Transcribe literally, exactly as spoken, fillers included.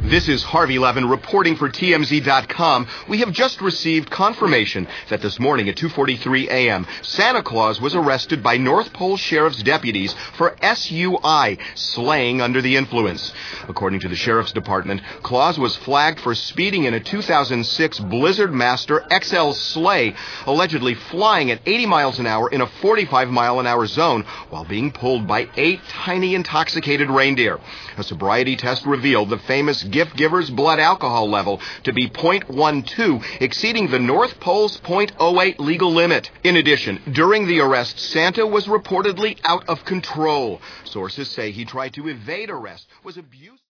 This is Harvey Levin reporting for T M Z dot com. We have just received confirmation that this morning at two forty-three a m, Santa Claus was arrested by North Pole Sheriff's deputies for S U I, slaying under the influence. According to the Sheriff's Department, Claus was flagged for speeding in a two thousand six Blizzard Master X L sleigh, allegedly flying at eighty miles an hour in a forty-five mile an hour zone while being pulled by eight tiny intoxicated reindeer. A sobriety test revealed the famous gift giver's blood alcohol level to be zero point one two, exceeding the North Pole's zero point zero eight legal limit. In addition, during the arrest, Santa was reportedly out of control. Sources say he tried to evade arrest, was abused.